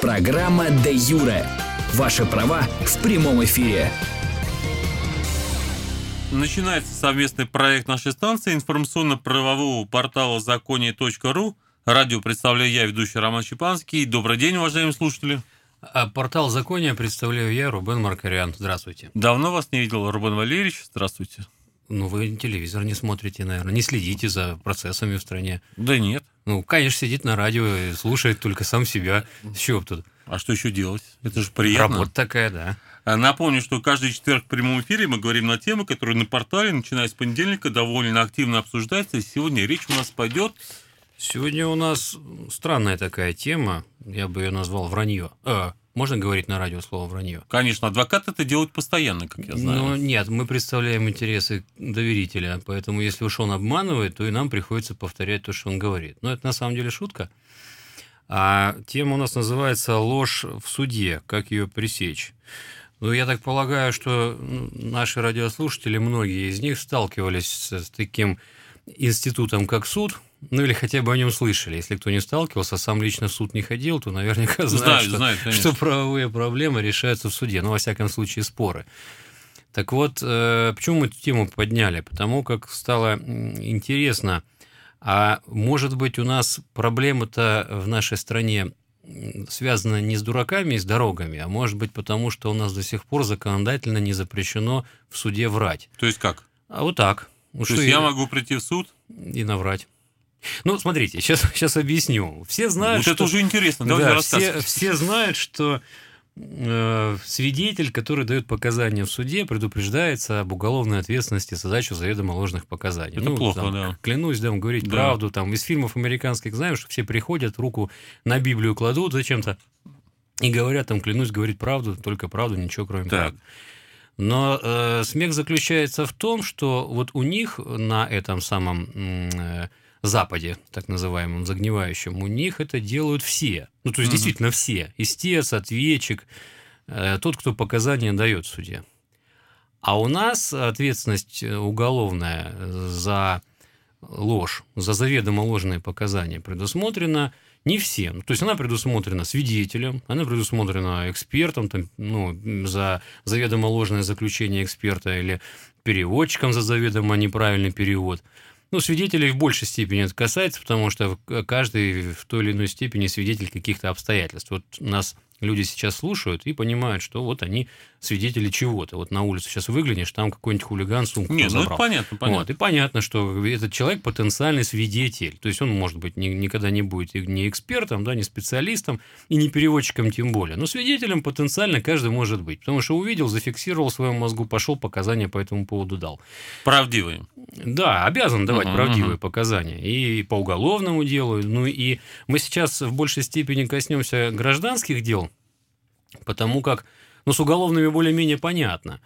Программа «Де юре». Ваши права в прямом эфире. Начинается совместный проект нашей станции информационно-правового портала законие.ру. Радио представляю я, ведущий Роман Щепанский. Добрый день, уважаемые слушатели. Портал «Законие» представляю я, Рубен Маркарян. Здравствуйте. Давно вас не видел, Рубен Валерьевич. Здравствуйте. Вы телевизор не смотрите, наверное, не следите за процессами в стране. Да нет. Конечно, сидит на радио и слушает только сам себя. С чего тут? А что еще делать? Это же приятно. Работа такая, да. Напомню, что каждый четверг в прямом эфире мы говорим на темы, которые на портале, начиная с понедельника, довольно активно обсуждаются. И сегодня речь у нас пойдет... Сегодня у нас странная такая тема, я бы ее назвал «вранье». Можно говорить на радио слово «вранье»? Конечно, адвокаты это делают постоянно, как я знаю. Нет, мы представляем интересы доверителя, поэтому если уж он обманывает, то и нам приходится повторять то, что он говорит. Но это на самом деле шутка. А тема у нас называется «Ложь в суде. Как ее пресечь?». Я так полагаю, что наши радиослушатели, многие из них сталкивались с таким институтом, как суд, или хотя бы о нем слышали. Если кто не сталкивался, сам лично в суд не ходил, то наверняка знает, что правовые проблемы решаются в суде. Во всяком случае, споры. Так вот, почему мы эту тему подняли? Потому как стало интересно, а может быть у нас проблема-то в нашей стране связана не с дураками и с дорогами, а может быть потому, что у нас до сих пор законодательно не запрещено в суде врать. То есть как? А вот так. То есть я могу прийти в суд и наврать. Смотрите, сейчас объясню. Все знают, это уже интересно. Давайте рассказывать. Все знают, что свидетель, который дает показания в суде, предупреждается об уголовной ответственности за дачу заведомо ложных показаний. Это плохо, да. Клянусь, говорить правду. Из фильмов американских знаем, что все приходят, руку на Библию кладут зачем-то и говорят, клянусь говорить правду, только правду, ничего кроме правды. Но смех заключается в том, что вот у них на этом самом Западе, так называемом загнивающем, у них это делают все. То есть действительно все. Истец, ответчик, тот, кто показания дает в суде. А у нас ответственность уголовная за ложь, за заведомо ложные показания предусмотрена не всем. То есть она предусмотрена свидетелем, она предусмотрена экспертом, за заведомо ложное заключение эксперта или переводчиком за заведомо неправильный перевод. Свидетелей в большей степени это касается, потому что каждый в той или иной степени свидетель каких-то обстоятельств. Вот нас люди сейчас слушают и понимают, что вот они свидетели чего-то. Вот на улицу сейчас выглянешь, там какой-нибудь хулиган сумку забрал. Это понятно. И понятно, что этот человек потенциальный свидетель. То есть он, может быть, никогда не будет ни экспертом, не специалистом и не переводчиком тем более. Но свидетелем потенциально каждый может быть. Потому что увидел, зафиксировал в своем мозгу, пошел, показания по этому поводу дал. Правдивые. Да, обязан давать правдивые показания. И по уголовному делу. И мы сейчас в большей степени коснемся гражданских дел, потому как, с уголовными более-менее понятно.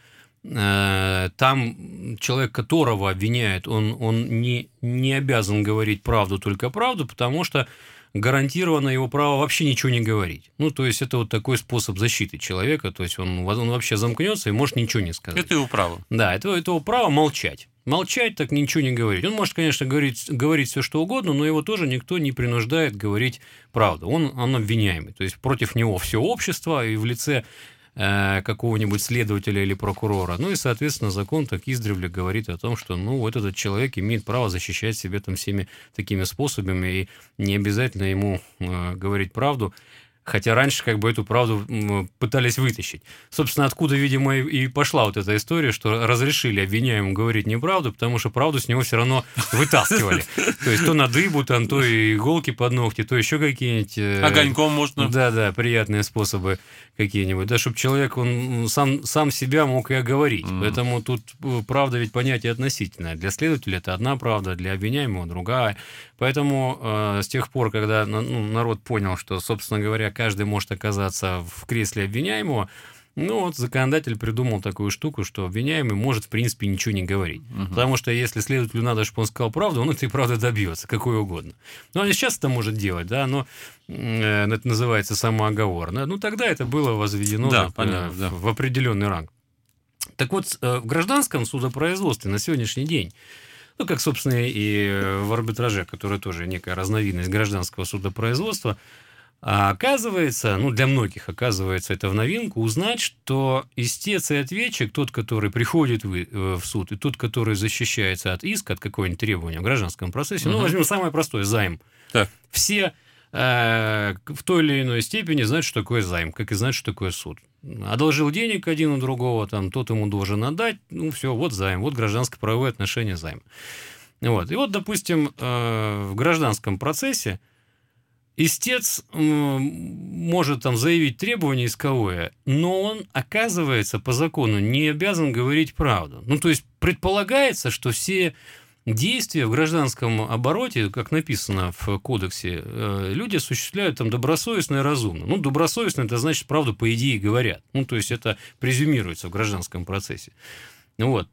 Там человек, которого обвиняют, он не обязан говорить правду, только правду, потому что гарантировано его право вообще ничего не говорить. То есть это вот такой способ защиты человека, то есть он вообще замкнется и может ничего не сказать. Это его право. Да, это его право молчать. Молчать, так ничего не говорить. Он может, конечно, говорить все, что угодно, но его тоже никто не принуждает говорить правду. Он обвиняемый. То есть против него все общество и в лице какого-нибудь следователя или прокурора. И, соответственно, закон так издревле говорит о том, что вот этот человек имеет право защищать себя всеми такими способами, и не обязательно ему говорить правду. Хотя раньше эту правду пытались вытащить. Собственно, откуда, видимо, и пошла вот эта история, что разрешили обвиняемому говорить неправду, потому что правду с него все равно вытаскивали. То есть то на дыбу, то иголки под ногти, то еще какие-нибудь... Огоньком можно. Да, приятные способы какие-нибудь. Да, чтобы человек, он сам себя мог и оговорить. Поэтому тут правда ведь понятие относительное. Для следователя это одна правда, для обвиняемого другая. Поэтому с тех пор, когда народ понял, что, собственно говоря, каждый может оказаться в кресле обвиняемого, законодатель придумал такую штуку, что обвиняемый может, в принципе, ничего не говорить. Потому что если следователю надо, чтобы он сказал правду, он этой правды добьется, какой угодно. Он и сейчас это может делать, но это называется самооговор. Тогда это было возведено в определенный ранг. Так вот, в гражданском судопроизводстве на сегодняшний день, как, собственно, и в арбитраже, который тоже некая разновидность гражданского судопроизводства, А оказывается, для многих оказывается это в новинку, узнать, что истец и ответчик, тот, который приходит в суд, и тот, который защищается от иска, от какого-нибудь требования в гражданском процессе, возьмем самое простое, займ. Так. Все в той или иной степени знают, что такое займ, как и знают, что такое суд. Одолжил денег один у другого, тот ему должен отдать, все, вот займ, вот гражданско-правовые отношения займ. И вот, допустим, в гражданском процессе истец может заявить требование исковое, но он, оказывается, по закону не обязан говорить правду. То есть предполагается, что все действия в гражданском обороте, как написано в кодексе, люди осуществляют добросовестно и разумно. Добросовестно – это значит, правду по идее говорят. То есть это презюмируется в гражданском процессе. Вот.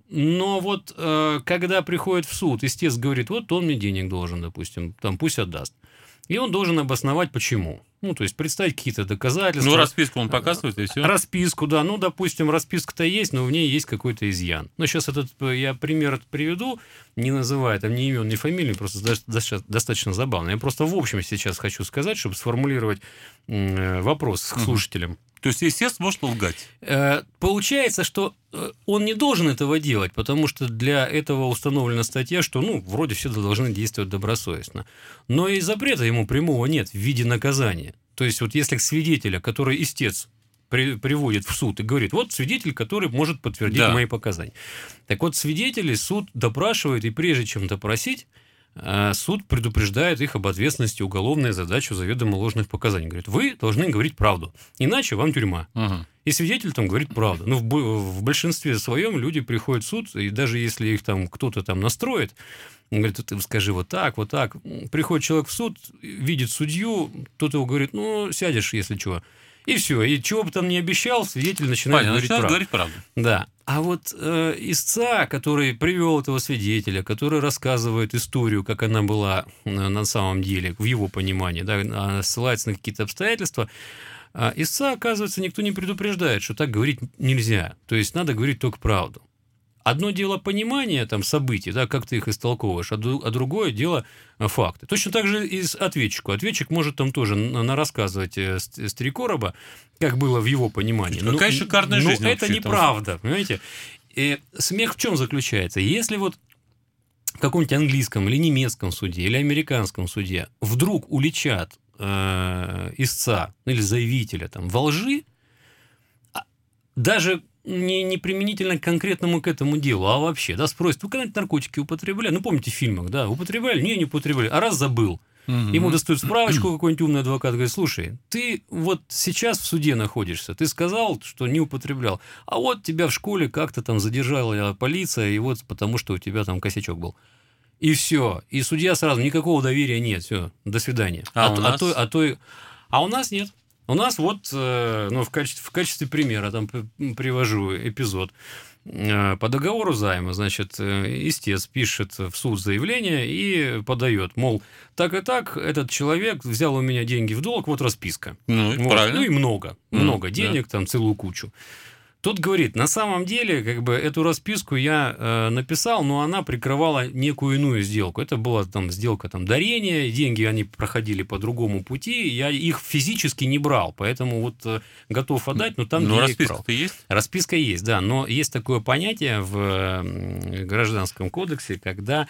Но когда приходит в суд, истец говорит, вот он мне денег должен, допустим, пусть отдаст. И он должен обосновать, почему. То есть представить какие-то доказательства. Расписку он показывает, и все. Расписку, да. Допустим, расписка-то есть, но в ней есть какой-то изъян. Сейчас я пример приведу, не называя ни имен, ни фамилий, просто достаточно забавно. Я просто в общем сейчас хочу сказать, чтобы сформулировать вопрос к слушателям. То есть истец может лгать? Получается, что он не должен этого делать, потому что для этого установлена статья, что, вроде все должны действовать добросовестно. Но и запрета ему прямого нет в виде наказания. То есть, если свидетеля, который истец приводит в суд и говорит, вот свидетель, который может подтвердить мои показания. Так вот, свидетелей суд допрашивает, и прежде чем допросить, суд предупреждает их об ответственности уголовной за дачу заведомо ложных показаний. Говорит, вы должны говорить правду, иначе вам тюрьма. Ага. И свидетель говорит правду. Но в большинстве своем люди приходят в суд, и даже если их кто-то настроит, говорит, ты скажи вот так. Приходит человек в суд, видит судью, тот его говорит, сядешь, если чего. И все. И чего бы там ни обещал, свидетель начинает говорить правду. Да. А истца, который привел этого свидетеля, который рассказывает историю, как она была на самом деле, в его понимании, ссылается на какие-то обстоятельства, истца, оказывается, никто не предупреждает, что так говорить нельзя. То есть надо говорить только правду. Одно дело понимание событий, как ты их истолковываешь, а другое дело факты. Точно так же и с ответчику. Ответчик может тоже нарассказывать с 3 короба, как было в его понимании. Какая шикарная жизнь. Но это неправда, понимаете? И смех в чем заключается? Если в каком-нибудь английском или немецком суде, или американском суде вдруг уличат истца или заявителя во лжи, даже не применительно к конкретному к этому делу, а вообще, спросят, вы когда-нибудь наркотики употребляли? Помните в фильмах, употребляли? Не употребляли, а раз забыл. Ему достают справочку, какой-нибудь умный адвокат говорит, слушай, ты сейчас в суде находишься, ты сказал, что не употреблял, а тебя в школе как-то задержала полиция, и потому что у тебя косячок был. И все. И судья сразу, никакого доверия нет, все, до свидания. А у нас нет. У нас в качестве примера привожу эпизод. По договору займа, истец пишет в суд заявление и подает, мол, так и так, этот человек взял у меня деньги в долг, расписка. Правильно. И много денег, целую кучу. Тот говорит, на самом деле, эту расписку я написал, но она прикрывала некую иную сделку. Это была сделка дарения, деньги они проходили по другому пути, я их физически не брал, поэтому готов отдать, но там я их брал. Расписка-то есть? Расписка есть, да, но есть такое понятие в Гражданском кодексе, когда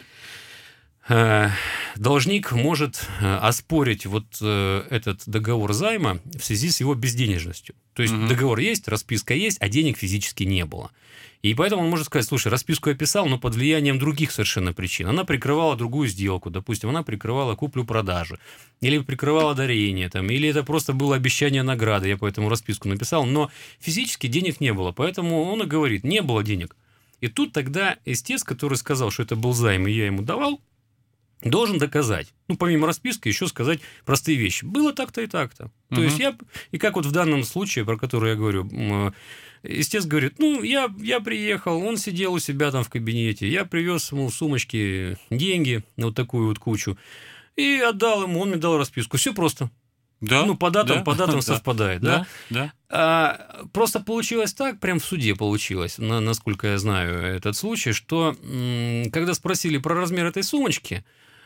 должник может оспорить этот договор займа в связи с его безденежностью. То есть договор есть, расписка есть, а денег физически не было. И поэтому он может сказать, слушай, расписку я писал, но под влиянием других совершенно причин. Она прикрывала другую сделку, допустим, она прикрывала куплю-продажу, или прикрывала дарение, или это просто было обещание награды, я поэтому расписку написал, но физически денег не было, поэтому он и говорит, не было денег. И тут тогда истец, который сказал, что это был займ, и я ему давал, должен доказать, помимо расписки, еще сказать простые вещи. Было так-то и так-то. То есть и как в данном случае, про который я говорю, истец говорит, я приехал, он сидел у себя в кабинете, я привез ему в сумочке деньги на такую кучу, и отдал ему, он мне дал расписку. Все просто. Да, по датам совпадает. Да. Просто получилось так, прям в суде получилось, насколько я знаю этот случай, что когда спросили про размер этой сумочки,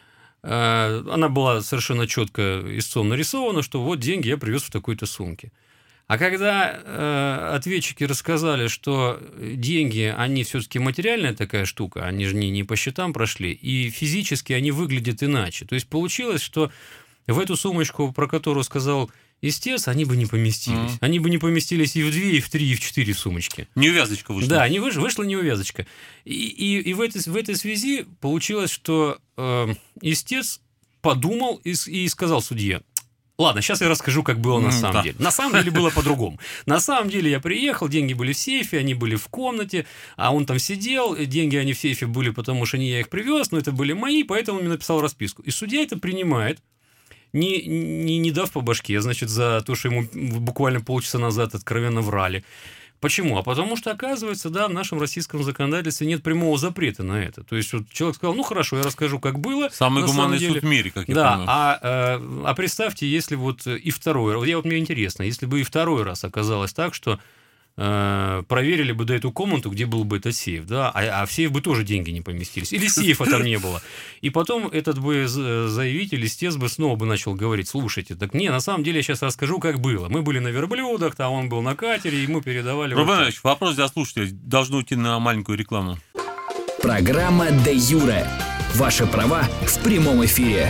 Она была совершенно четко истцом нарисована, что вот деньги я привез в такой-то сумке. А когда ответчики рассказали, что деньги, они все-таки материальная такая штука, они же не по счетам прошли, и физически они выглядят иначе. То есть получилось, что в эту сумочку, про которую сказал истец, они бы не поместились. Они бы не поместились и в 2, и в 3, и в 4 сумочки. Неувязочка вышла. Да, вышла неувязочка. И в этой связи получилось, что истец подумал и сказал судье: ладно, сейчас я расскажу, как было на самом деле. На самом деле было по-другому. На самом деле я приехал, деньги были в сейфе, они были в комнате, а он там сидел, деньги они в сейфе были, потому что не я их привез, но это были мои, поэтому он мне написал расписку. И судья это принимает, не дав по башке, значит, за то, что ему буквально полчаса назад откровенно врали. Почему? А потому что, оказывается, да, в нашем российском законодательстве нет прямого запрета на это. То есть вот человек сказал: ну хорошо, я расскажу, как было. Самый гуманный суд в мире, как я понимаю. А представьте, если вот и второй раз, мне интересно, если бы и второй раз оказалось так, что проверили бы эту комнату, где был бы этот сейф, да, а в сейф бы тоже деньги не поместились, или сейфа там не было. И потом этот бы заявитель, истец бы снова бы начал говорить: слушайте, так не, на самом деле я сейчас расскажу, как было. Мы были на верблюдах, а он был на катере, и мы передавали... Рубен Ильич, вопрос для слушателей. Должно уйти на маленькую рекламу. Программа «Де Юре». Ваши права в прямом эфире.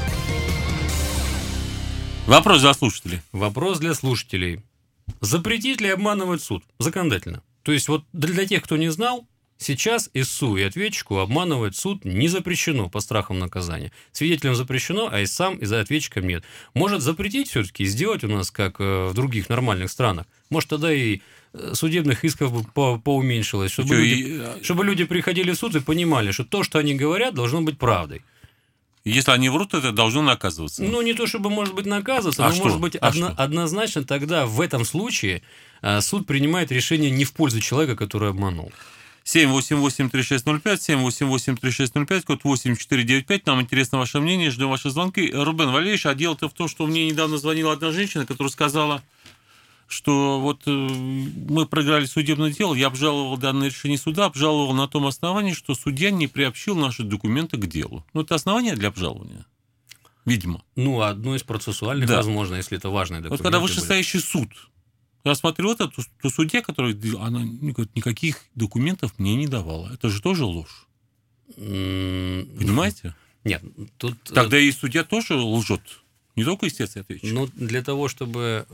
Вопрос для слушателей. Вопрос для слушателей. Запретить ли обманывать суд? Законодательно. То есть вот для тех, кто не знал, сейчас истцу и ответчику обманывать суд не запрещено по страхам наказания. Свидетелям запрещено, а истцам и за ответчиком нет. Может запретить все-таки и сделать у нас, как в других нормальных странах. Может тогда и судебных исков поуменьшилось, чтобы люди приходили в суд и понимали, что то, что они говорят, должно быть правдой. Если они врут, это должно наказываться. Ну, не то чтобы, может быть, наказываться, но, может быть, однозначно тогда в этом случае суд принимает решение не в пользу человека, который обманул. 788-3605, 788-3605, код 8495. Нам интересно ваше мнение, ждем ваши звонки. Рубен Валерьевич, а дело-то в том, что мне недавно звонила одна женщина, которая сказала, что вот мы проиграли судебное дело, я обжаловал данное решение суда, обжаловал на том основании, что судья не приобщил наши документы к делу. Ну, это основание для обжалования, видимо. Ну, одно из процессуальных, да, возможно, если это важные документы. Вот когда вышестоящий суд рассмотрел это, то судья, который она никаких документов мне не давала. Это же тоже ложь. Понимаете? Нет, тут... Тогда и судья тоже лжет. Не только истец и ответчик. Ну, для того, чтобы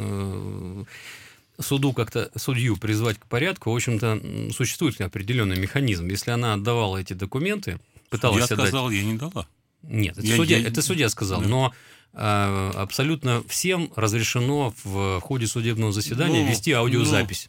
судью призвать к порядку, в общем-то, существует определенный механизм. Если она отдавала эти документы, пыталась отдать... Судья сказал, я не дала. Нет, это судья сказал, да. Но абсолютно всем разрешено в ходе судебного заседания вести аудиозапись.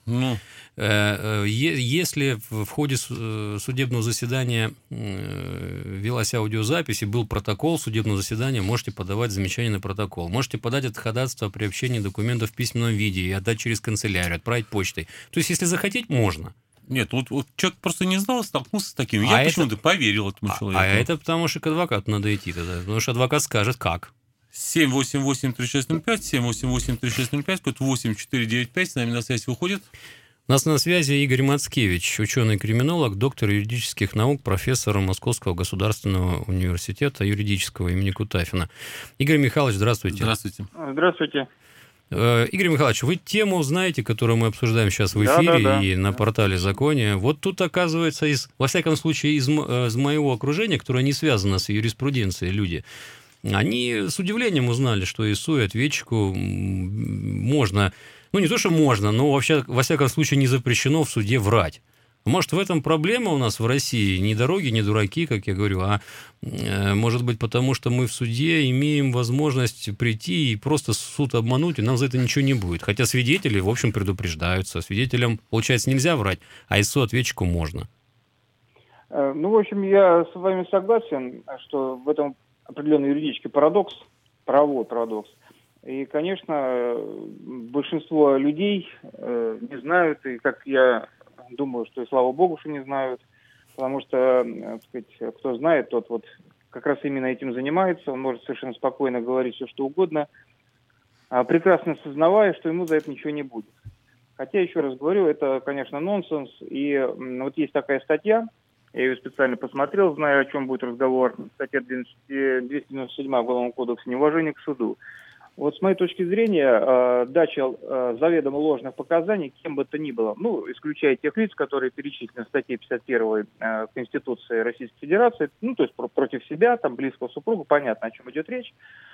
Если в ходе судебного заседания велась аудиозапись и был протокол судебного заседания, можете подавать замечания на протокол. Можете подать это ходатайство о приобщении документов в письменном виде и отдать через канцелярию, отправить почтой. То есть, если захотеть, можно. Нет, вот человек просто не знал, столкнулся с таким. Я почему-то поверил этому человеку. А это потому, что к адвокату надо идти тогда. Потому что адвокат скажет, как. 788-3605, 788-3605, код 8495, с нами на связь выходит. У нас на связи Игорь Мацкевич, ученый-криминолог, доктор юридических наук, профессор Московского государственного университета юридического имени Кутафина. Игорь Михайлович, здравствуйте. Здравствуйте. Здравствуйте. Игорь Михайлович, вы тему знаете, которую мы обсуждаем сейчас в эфире и на портале Закония. Вот тут, оказывается, во всяком случае, из моего окружения, которое не связано с юриспруденцией, люди, они с удивлением узнали, что истцу и ответчику можно, ну не то, что можно, но вообще, во всяком случае, не запрещено в суде врать. Может, в этом проблема у нас в России? Не дороги, не дураки, как я говорю, а может быть, потому что мы в суде имеем возможность прийти и просто суд обмануть, и нам за это ничего не будет. Хотя свидетели, в общем, предупреждаются. Свидетелям, получается, нельзя врать, а истцу ответчику можно. Ну, в общем, я с вами согласен, что в этом определенный юридический парадокс, правовой парадокс. И, конечно, большинство людей не знают, и как я думаю, что и слава богу, что не знают, потому что, так сказать, кто знает, тот вот как раз именно этим занимается, он может совершенно спокойно говорить все, что угодно, прекрасно сознавая, что ему за это ничего не будет. Хотя, еще раз говорю, это, конечно, нонсенс, и вот есть такая статья Я ее специально посмотрел, знаю, о чем будет разговор. Статья 297 Уголовного кодекса «Неуважение к суду». Вот с моей точки зрения, дача заведомо ложных показаний кем бы то ни было, ну, исключая тех лиц, которые перечислены в статье 51 Конституции Российской Федерации, ну, то есть против себя, там, близкого супруга, понятно, о чем идет речь.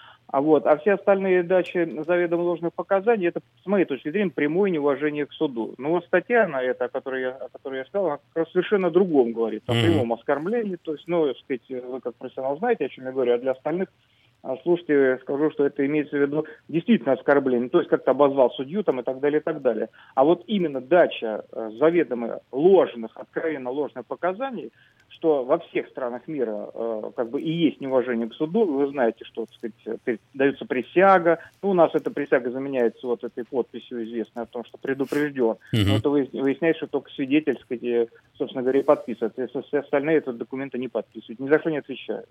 А все остальные дачи заведомо ложных показаний, это, с моей точки зрения, прямое неуважение к суду. Но вот статья на это, о которой я сказал, она как раз совершенно о другом говорит, о прямом оскорблении. То есть, ну, так сказать, вы как профессионал знаете, о чем я говорю, а для остальных слушайте, скажу, что это имеется в виду действительно оскорбление, то есть как-то обозвал судью там и так далее, и так далее. А вот именно дача заведомо ложных, откровенно ложных показаний, что во всех странах мира как бы и есть неуважение к суду. Вы знаете, что, так сказать, дается присяга. Ну, у нас эта присяга заменяется вот этой подписью, известной о том, что предупрежден. Но это выясняется, что только свидетель, так сказать, собственно говоря, подписывает. Если все остальные этот документы не подписывают, ни за что не отвечают.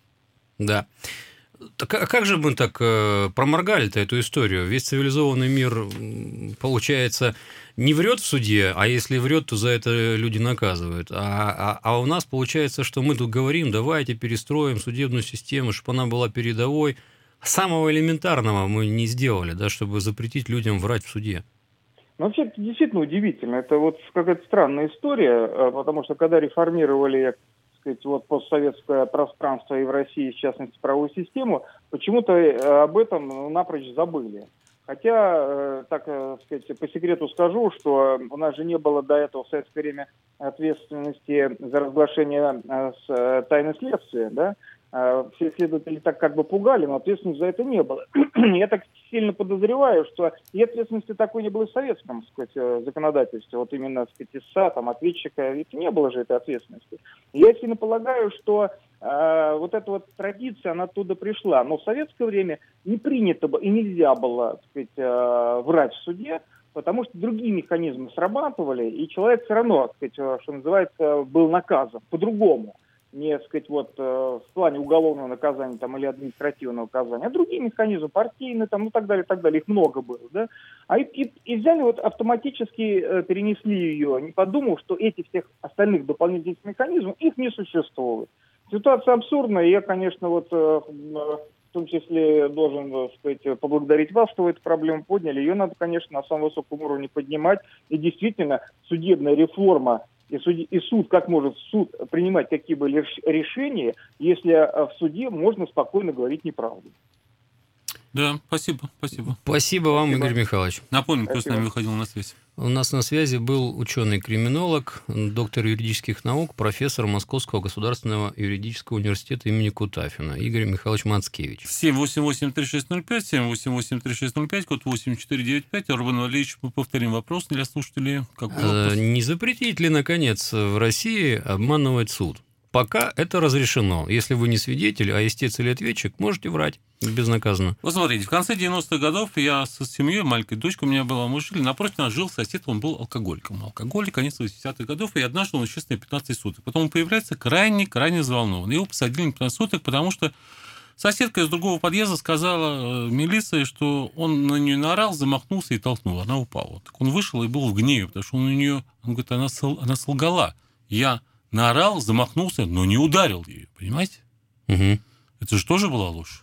Да. Так, а как же мы так проморгали-то эту историю? Весь цивилизованный мир, получается, не врет в суде, а если врет, то за это люди наказывают. А у нас получается, что мы тут говорим, давайте перестроим судебную систему, чтобы она была передовой. Самого элементарного мы не сделали, да, чтобы запретить людям врать в суде. Ну, вообще, это действительно удивительно. Это вот какая-то странная история, потому что когда реформировали, сказать, вот постсоветское пространство и в России, в частности, правовую систему, почему-то об этом напрочь забыли. Хотя, так сказать, по секрету скажу, что у нас же не было до этого в советское время ответственности за разглашение тайны следствия, да? Все следователи так как бы пугали, но ответственности за это не было. Я так сильно подозреваю, что и ответственности такой не было в советском, так сказать, законодательстве. Вот именно, так сказать, ИСА, там, ответчика, ведь не было же этой ответственности. Я сильно полагаю, что вот эта вот традиция, она оттуда пришла. Но в советское время не принято было и нельзя было, так сказать, врать в суде, потому что другие механизмы срабатывали, и человек все равно, так сказать, что называется, был наказан по-другому. Не, так сказать, вот в плане уголовного наказания там, или административного наказания, а другие механизмы, партийные, там, ну, так далее, их много было, да. И взяли вот автоматически перенесли ее, не подумав, что этих всех остальных дополнительных механизмов, их не существует. Ситуация абсурдная, и я, конечно, вот в том числе должен, так сказать, поблагодарить вас, что вы эту проблему подняли. Ее надо, конечно, на самом высоком уровне поднимать, и действительно судебная реформа, и суд, как может суд принимать какие-либо решения, если в суде можно спокойно говорить неправду. Да, спасибо. Спасибо вам, Игорь Михайлович. Напомню, кто с нами выходил на связь. У нас на связи был ученый-криминолог, доктор юридических наук, профессор Московского государственного юридического университета имени Кутафина Игорь Михайлович Мацкевич. 788-3605, 788-3605, код 8495. Рубен Валерьевич, мы повторим вопрос для слушателей. Не запретить ли, наконец, в России обманывать суд? Пока это разрешено. Если вы не свидетель, а истец или ответчик, можете врать безнаказанно. Вот смотрите, в конце 90-х годов я со семьей, маленькой дочкой у меня была, мы жили, напротив нас жил сосед, он был алкоголиком. Алкоголик, конец 80-х годов, и однажды он исчез на 15 суток. Потом он появляется крайне взволнован. Его посадили на 15 суток, потому что соседка из другого подъезда сказала милиции, что он на нее наорал, замахнулся и толкнул. Она упала. Так он вышел и был в гневе, потому что он говорит, она солгала. Я наорал, замахнулся, но не ударил ее, понимаете? Угу. Это же тоже была ложь.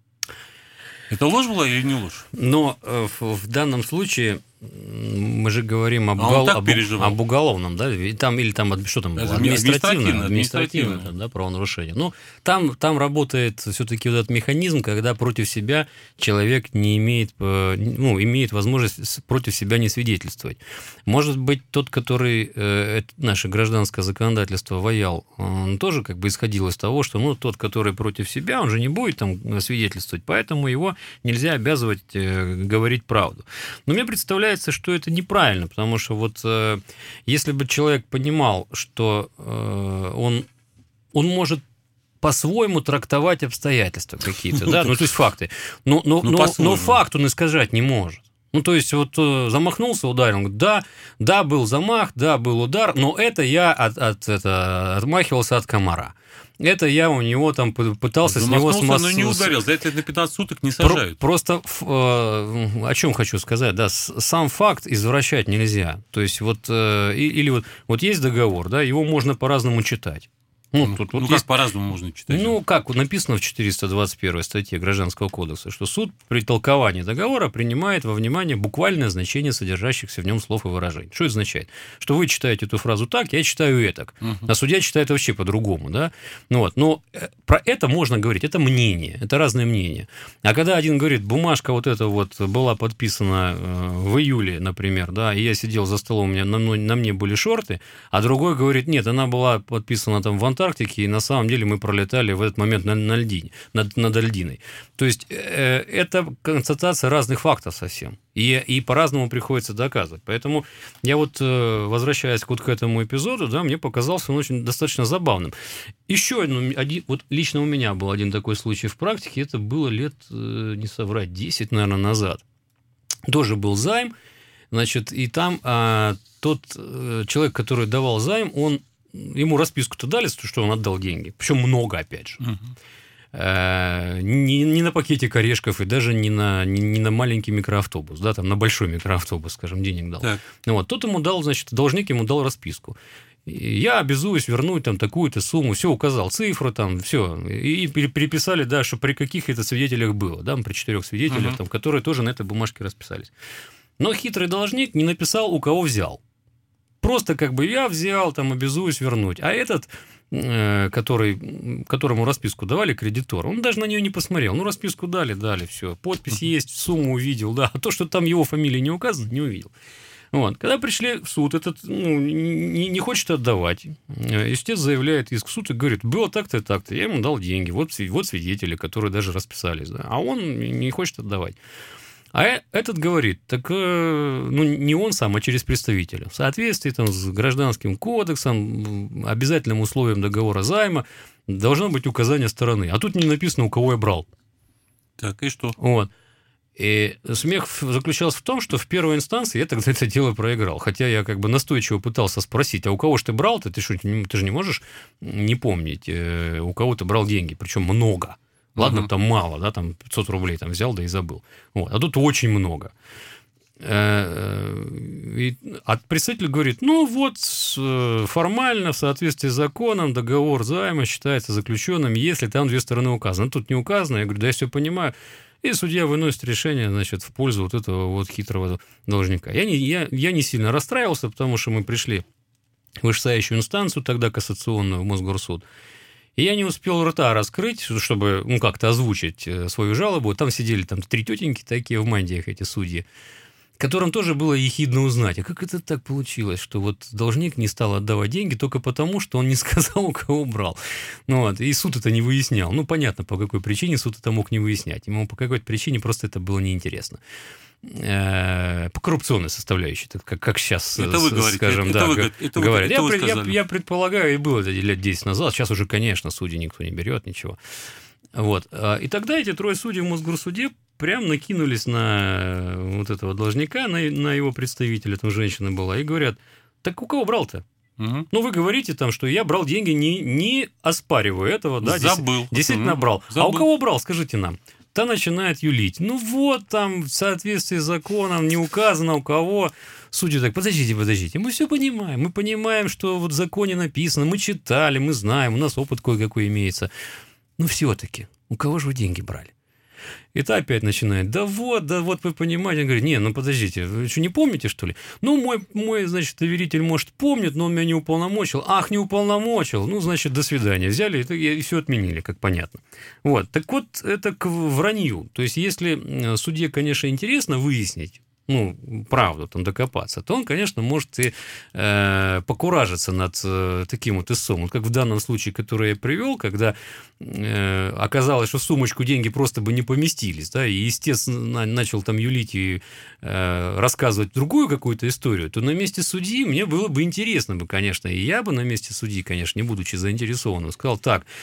Это ложь была или не ложь? Но в данном случае мы же говорим об уголовном, да? Или там что там? Административное да, правонарушение. Ну, там работает все-таки вот этот механизм, когда против себя человек не имеет, имеет возможность против себя не свидетельствовать. Может быть, тот, который наше гражданское законодательство ваял, он тоже как бы исходил из того, что тот, который против себя, он же не будет там свидетельствовать, поэтому его нельзя обязывать говорить правду. Но мне представляется, что это неправильно, потому что вот если бы человек понимал, что он может по-своему трактовать обстоятельства какие-то, да, то есть факты, но факт он искажать не может. Ну, то есть, вот замахнулся, ударил. Он говорит, да, был замах, да, был удар, но это я отмахивался от комара. Это я у него там пытался с него... но не ударил, за это на 15 суток не сажают. Просто о чем хочу сказать, да, сам факт извращать нельзя. То есть, вот, или вот есть договор, да, его можно по-разному читать. Как по-разному можно читать? Ну, как написано в 421 статье Гражданского кодекса, что суд при толковании договора принимает во внимание буквальное значение содержащихся в нем слов и выражений. Что это означает? Что вы читаете эту фразу так, я читаю этак, а судья читает вообще по-другому, да? Ну, вот. Но про это можно говорить, это мнение, это разные мнения. А когда один говорит, бумажка вот эта вот была подписана в июле, например, да, и я сидел за столом, у меня на мне были шорты, а другой говорит, нет, она была подписана там в Антарктике, и на самом деле мы пролетали в этот момент на льдине, над льдиной. То есть это констатация разных фактов совсем. И по-разному приходится доказывать. Поэтому я вот, возвращаясь вот к этому эпизоду, да, мне показался он очень достаточно забавным. Еще один, вот лично у меня был один такой случай в практике, это было лет, не соврать, 10, наверное, назад. Тоже был займ, значит, и там тот человек, который давал займ, ему расписку-то дали, что он отдал деньги. Причем много, опять же. Не на пакете орешков и даже не на маленький микроавтобус, да, там на большой микроавтобус, скажем, денег дал. Вот, тот ему дал, значит, должник ему дал расписку. Я обязуюсь вернуть там такую-то сумму, все указал, цифру там, все. И переписали, да, что при каких это свидетелях было, да, при 4 свидетелях, там, которые тоже на этой бумажке расписались. Но хитрый должник не написал, у кого взял. Просто как бы я взял, там, обязуюсь вернуть. А этот, которому расписку давали, кредитор, он даже на нее не посмотрел. Ну, расписку дали, все. Подпись есть, сумму увидел, да. А то, что там его фамилия не указана, не увидел. Вот. Когда пришли в суд, этот не хочет отдавать. Истец заявляет иск в суд и говорит, было так-то и так-то. Я ему дал деньги. Вот свидетели, которые даже расписались. Да. А он не хочет отдавать. А этот говорит, так не он сам, а через представителя. В соответствии там, с Гражданским кодексом, обязательным условием договора займа должно быть указание стороны. А тут не написано, у кого я брал. Так, и что? Вот. И смех заключался в том, что в первой инстанции я тогда это дело проиграл. Хотя я как бы настойчиво пытался спросить, а у кого же ты брал-то? Ты же не можешь не помнить, у кого ты брал деньги, причем много. Ладно, там мало, да, там 500 рублей там взял, да и забыл. Вот. А тут очень много. А представитель говорит, формально, в соответствии с законом, договор займа считается заключенным, если там две стороны указаны. Тут не указано. Я говорю, да я все понимаю. И судья выносит решение, значит, в пользу вот этого вот хитрого должника. Я не сильно расстраивался, потому что мы пришли в вышестоящую инстанцию, тогда кассационную, в Мосгорсуд. И я не успел рта раскрыть, чтобы как-то озвучить свою жалобу. Там сидели 3 тетеньки такие в мантиях, эти судьи, которым тоже было ехидно узнать, а как это так получилось, что вот должник не стал отдавать деньги только потому, что он не сказал, у кого брал. И суд это не выяснял. Понятно, по какой причине суд это мог не выяснять. Ему по какой-то причине просто это было неинтересно. По коррупционной составляющей, как сейчас, это вы говорите, скажем, это говорят. Это я предполагаю, и было это лет 10 назад, сейчас уже, конечно, судей никто не берет, ничего. Вот. И тогда эти 3 судей в Мосгорсуде прям накинулись на вот этого должника, на его представителя, там женщина была, и говорят, так у кого брал-то? Вы говорите там, что я брал деньги, не оспариваю этого, да, забыл. Действительно брал. Забыл. А у кого брал, скажите нам? Та начинает юлить. Там в соответствии с законом не указано у кого. Судьи так, подождите. Мы все понимаем. Мы понимаем, что вот в законе написано, мы читали, мы знаем, у нас опыт кое-какой имеется. Но все-таки, у кого же вы деньги брали? И та опять начинает, да вот вы понимаете. Он говорит, подождите, вы что, не помните, что ли? Мой, значит, доверитель, может, помнит, но он меня не уполномочил. Ах, не уполномочил, значит, до свидания. Взяли и все отменили, как понятно. Вот, так вот, это к вранью. То есть, если судье, конечно, интересно выяснить, правду там докопаться, то он, конечно, может и покуражиться над таким вот истцом. Вот как в данном случае, который я привел, когда оказалось, что в сумочку деньги просто бы не поместились, да, и истец начал там юлить и рассказывать другую какую-то историю, то на месте судьи мне было бы интересно, конечно, и я бы на месте судьи, конечно, не будучи заинтересованным, сказал, так,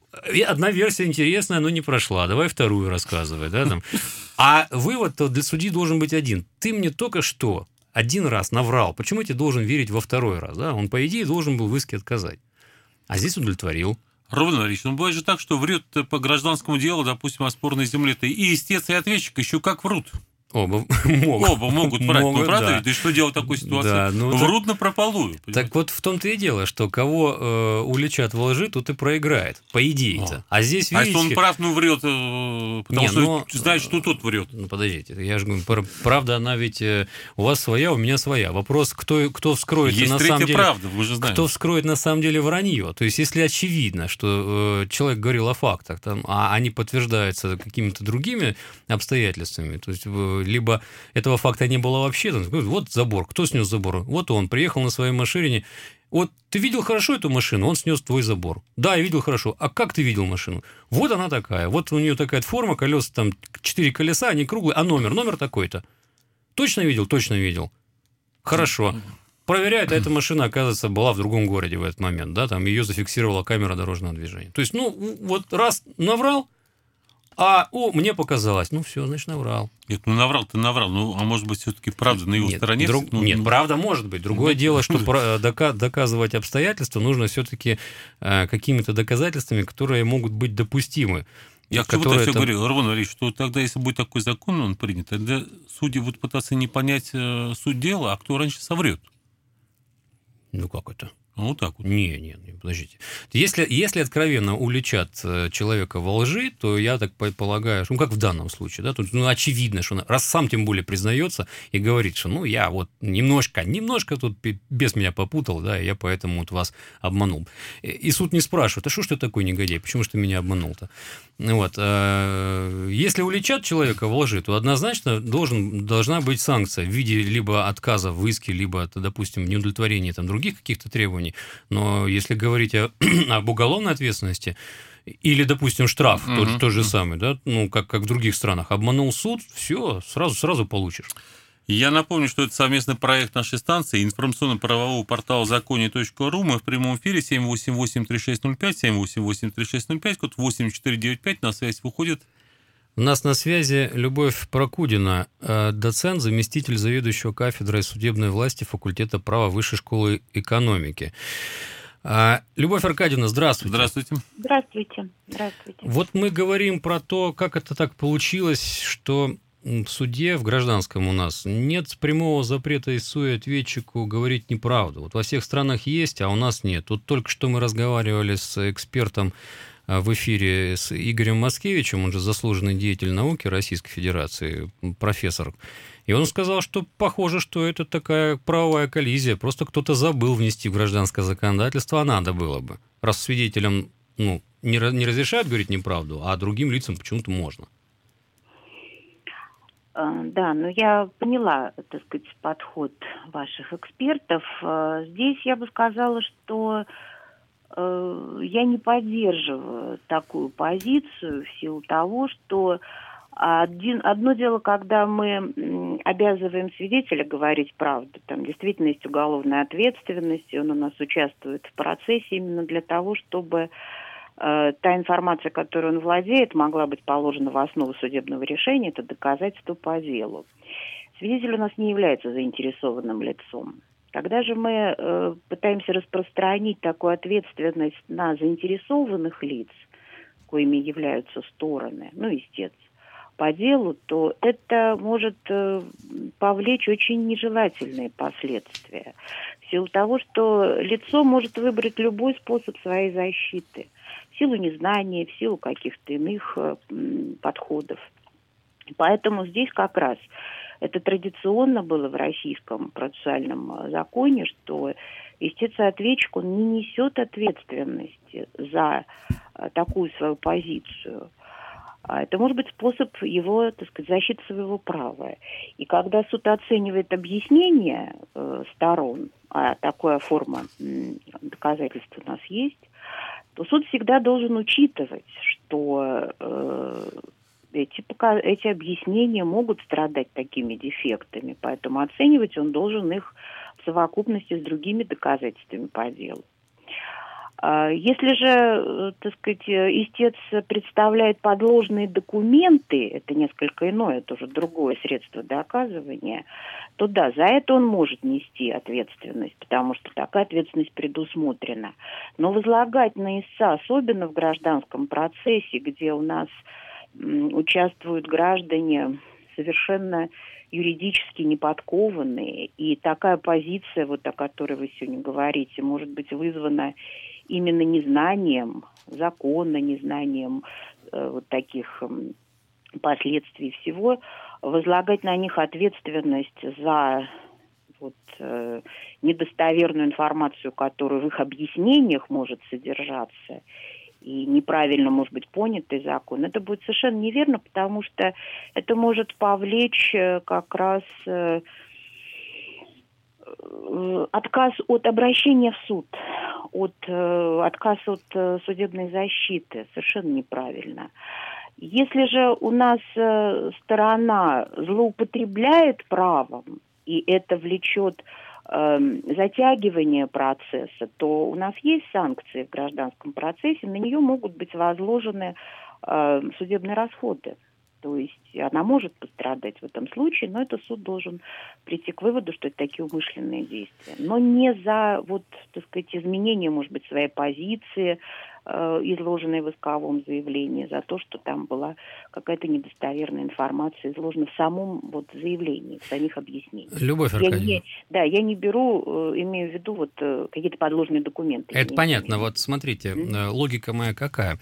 И одна версия интересная, но не прошла. Давай вторую рассказывай. Да, там. А вывод-то для судьи должен быть один. Ты мне только что один раз наврал. Почему я тебе должен верить во второй раз? Да? Он, по идее, должен был в иске отказать. А здесь удовлетворил. Роман Валерьевич, ну бывает же так, что врет по гражданскому делу, допустим, о спорной земле-то и истец, и ответчик еще как врут. Оба могут врать. Могут, ну, правда да. ведь? Да и что делать в такой ситуации? Да, ну, врут напропалую. Так вот в том-то и дело, что кого уличат во лжи, тот и проиграет. По идее-то. А здесь, видите... А если он прав, ну врет, потому что знает, что тот врет. Ну, подождите, я же говорю, правда, она ведь у вас своя, у меня своя. Вопрос, кто вскроет Есть на самом деле... правда, вы же знаете. Кто вскроет на самом деле вранье. То есть, если очевидно, что человек говорил о фактах, там, а они подтверждаются какими-то другими обстоятельствами, то есть, либо этого факта не было вообще, там, вот забор, кто снес забор? Вот он, приехал на своей машине. Вот ты видел хорошо эту машину, он снес твой забор. Да, я видел хорошо. А как ты видел машину? Вот она такая. Вот у нее такая форма, колеса там 4 колеса, они круглые, а номер такой-то. Точно видел? Точно видел. Хорошо. Проверяет, а эта машина, оказывается, была в другом городе в этот момент, да, там ее зафиксировала камера дорожного движения. То есть, вот раз наврал, мне показалось. Ну, все, значит, наврал. Нет, наврал-то наврал. А может быть, все-таки правда на его стороне? Нет, правда может быть. Другое дело, что доказывать обстоятельства нужно все-таки какими-то доказательствами, которые могут быть допустимы. Я к чему-то все говорил, Роман Валерьевич, что тогда, если будет такой закон, он принят, тогда судьи будут пытаться не понять суть дела, а кто раньше соврет. Ну, как это? Вот так вот. Не, подождите. Если откровенно уличат человека во лжи, то я так полагаю, что, как в данном случае, да, тут очевидно, что раз сам тем более признается и говорит, что я вот немножко тут без меня попутал, да, и я поэтому вот вас обманул. И суд не спрашивает, а что ж ты такой негодяй, почему ж ты меня обманул-то? Вот. Если уличат человека во лжи, то однозначно должна быть санкция в виде либо отказа в иске, либо, допустим, неудовлетворения других каких-то требований. Но если говорить об уголовной ответственности, или, допустим, штраф, тот же самый, да, как в других странах, обманул суд, все, сразу получишь. Я напомню, что это совместный проект нашей станции информационно-правового портала законе.ру. Мы в прямом эфире 788-3605, 788-3605, код 8495, на связь выходит. У нас на связи Любовь Прокудина, доцент, заместитель заведующего кафедрой судебной власти факультета права Высшей школы экономики. Любовь Аркадьевна, здравствуйте. Здравствуйте. Здравствуйте. Вот мы говорим про то, как это так получилось, что в суде, в гражданском у нас, нет прямого запрета истцу и ответчику говорить неправду. Вот во всех странах есть, а у нас нет. Вот только что мы разговаривали с экспертом в эфире с Игорем Маскевичем, он же заслуженный деятель науки Российской Федерации, профессор. И он сказал, что похоже, что это такая правовая коллизия, просто кто-то забыл внести в гражданское законодательство, а надо было бы. Раз свидетелям не разрешают говорить неправду, а другим лицам почему-то можно. Да, я поняла, так сказать, подход ваших экспертов. Здесь я бы сказала, что я не поддерживаю такую позицию в силу того, что одно дело, когда мы обязываем свидетеля говорить правду, там действительно есть уголовная ответственность, и он у нас участвует в процессе именно для того, чтобы та информация, которой он владеет, могла быть положена в основу судебного решения, это доказательство по делу. Свидетель у нас не является заинтересованным лицом. Когда же мы пытаемся распространить такую ответственность на заинтересованных лиц, коими являются стороны, истец, по делу, то это может повлечь очень нежелательные последствия. В силу того, что лицо может выбрать любой способ своей защиты. В силу незнания, в силу каких-то иных подходов. Поэтому здесь как раз это традиционно было в российском процессуальном законе, что истец и ответчик, он не несет ответственности за такую свою позицию. Это может быть способ его, так сказать, защиты своего права. И когда суд оценивает объяснение сторон, а такая форма доказательств у нас есть, то суд всегда должен учитывать, что эти объяснения могут страдать такими дефектами, поэтому оценивать он должен их в совокупности с другими доказательствами по делу. Если же, так сказать, истец представляет подложные документы, это несколько иное, это уже другое средство доказывания, то да, за это он может нести ответственность, потому что такая ответственность предусмотрена. Но возлагать на истца, особенно в гражданском процессе, где у нас участвуют граждане совершенно юридически неподкованные, и такая позиция, вот о которой вы сегодня говорите, может быть вызвана именно незнанием закона, незнанием вот таких последствий всего, возлагать на них ответственность за недостоверную информацию, которая в их объяснениях может содержаться, и неправильно, может быть, понятый закон, это будет совершенно неверно, потому что это может повлечь как раз отказ от обращения в суд, отказ от судебной защиты. Совершенно неправильно. Если же у нас сторона злоупотребляет правом, и это влечет затягивание процесса, то у нас есть санкции в гражданском процессе, на нее могут быть возложены судебные расходы. То есть она может пострадать в этом случае, но это суд должен прийти к выводу, что это такие умышленные действия. Но не за, так сказать, изменение, может быть, своей позиции, изложенной в исковом заявлении, за то, что там была какая-то недостоверная информация изложена в самом заявлении, в самих объяснениях. Любовь Аркадьевна. Я не беру, имею в виду какие-то подложные документы. Это понятно. Вот смотрите, логика моя какая.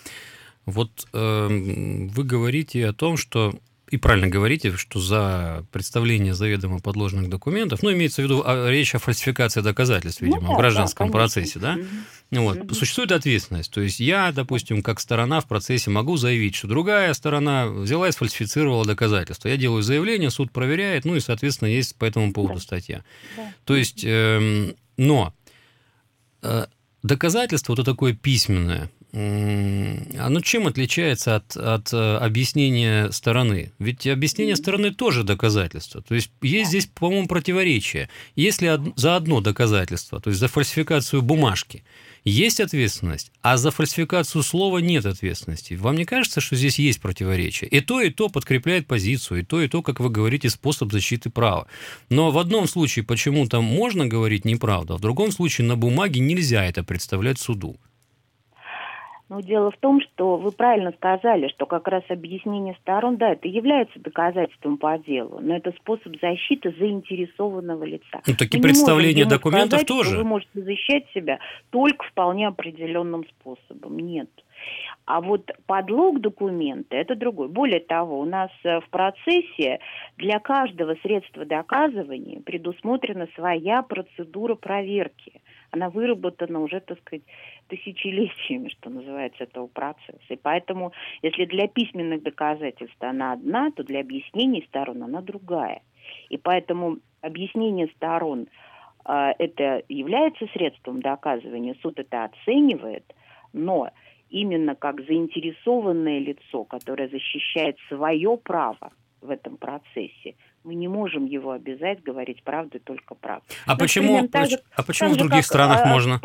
Вы говорите о том, что, и правильно говорите, что за представление заведомо подложных документов, имеется в виду речь о фальсификации доказательств, видимо, в гражданском процессе, да? Существует ответственность. То есть я, допустим, как сторона в процессе могу заявить, что другая сторона взяла и сфальсифицировала доказательства. Я делаю заявление, суд проверяет, и, соответственно, есть по этому поводу статья. То есть, но доказательство вот такое письменное, оно чем отличается от объяснения стороны? Ведь объяснение стороны тоже доказательство. То есть есть здесь, по-моему, противоречие. Если за одно доказательство, то есть за фальсификацию бумажки, есть ответственность, а за фальсификацию слова нет ответственности. Вам не кажется, что здесь есть противоречие? И то подкрепляет позицию, и то, как вы говорите, способ защиты права. Но в одном случае почему-то можно говорить неправду, а в другом случае на бумаге нельзя это представлять суду. Дело в том, что вы правильно сказали, что как раз объяснение сторон, да, это является доказательством по делу, но это способ защиты заинтересованного лица. Такие представления документов сказать, тоже. Что вы можете защищать себя только вполне определенным способом. Нет. А подлог документа – это другой. Более того, у нас в процессе для каждого средства доказывания предусмотрена своя процедура проверки. Она выработана уже, так сказать, тысячелетиями, что называется, этого процесса. И поэтому, если для письменных доказательств она одна, то для объяснений сторон она другая. И поэтому объяснение сторон это является средством доказывания, суд это оценивает, но именно как заинтересованное лицо, которое защищает свое право в этом процессе, мы не можем его обязать говорить правду и только правду. А почему в других странах можно?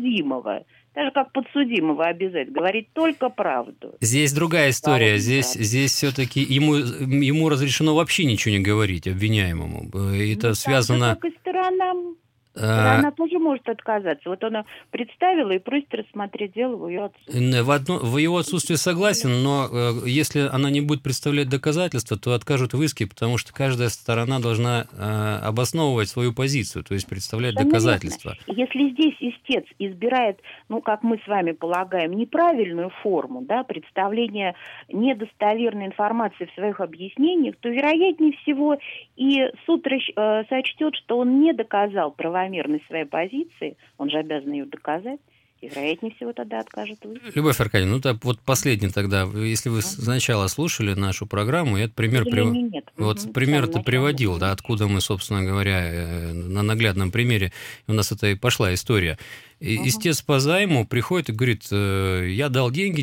Даже как подсудимого обязать говорить только правду. Здесь другая история. Здесь все-таки ему разрешено вообще ничего не говорить обвиняемому. Это связано... Как и сторонам. Она тоже может отказаться. Она представила и просит рассмотреть дело в ее отсутствии. В его отсутствии согласен, но если она не будет представлять доказательства, то откажут в иске, потому что каждая сторона должна обосновывать свою позицию, то есть представлять доказательства. Если здесь истец избирает, как мы с вами полагаем, неправильную форму, представления недостоверной информации в своих объяснениях, то, вероятнее всего, и суд сочтет, что он не доказал правомерность своей позиции, он же обязан ее доказать, и, вероятнее всего, тогда откажет в иске. Любовь Аркадьевна, последний тогда, если вы сначала слушали нашу программу, я этот пример пример-то приводил, откуда мы, собственно говоря, на наглядном примере, у нас это и пошла история. Истец по займу приходит и говорит, я дал деньги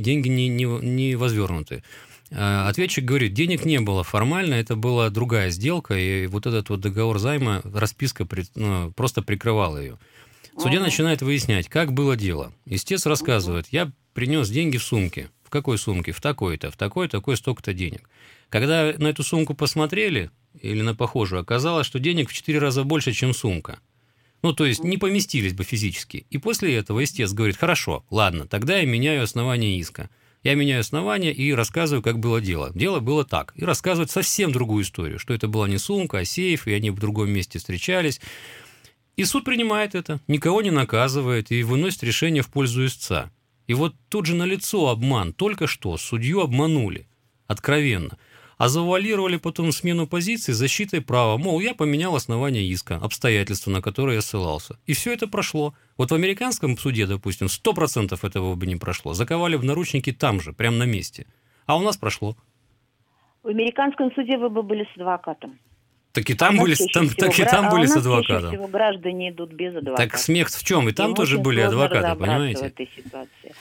не возвернуты. Ответчик говорит, денег не было формально, это была другая сделка, и этот договор займа, расписка просто прикрывала ее. Судья начинает выяснять, как было дело. Истец рассказывает, я принес деньги в сумке. В какой сумке? В такой-то, такой, столько-то денег. Когда на эту сумку посмотрели, или на похожую, оказалось, что денег в 4 раза больше, чем сумка. Ну, то есть не поместились бы физически. И после этого истец говорит, хорошо, ладно, тогда я меняю основание иска. Я меняю основание и рассказываю, как было дело. Дело было так. И рассказывает совсем другую историю, что это была не сумка, а сейф, и они в другом месте встречались. И суд принимает это, никого не наказывает и выносит решение в пользу истца. И вот тут же налицо обман. Только что судью обманули. Откровенно. А завуалировали потом смену позиции защитой права. Мол, я поменял основание иска, обстоятельства, на которые я ссылался. И все это прошло. Вот в американском суде, допустим, 100% этого бы не прошло. Заковали в наручники там же, прямо на месте. А у нас прошло. В американском суде вы бы были с адвокатом. Так и там были, были с адвокатом. Всего граждане идут без адвоката. Так смех в чем? И там тоже были адвокаты, понимаете? В этой ситуации.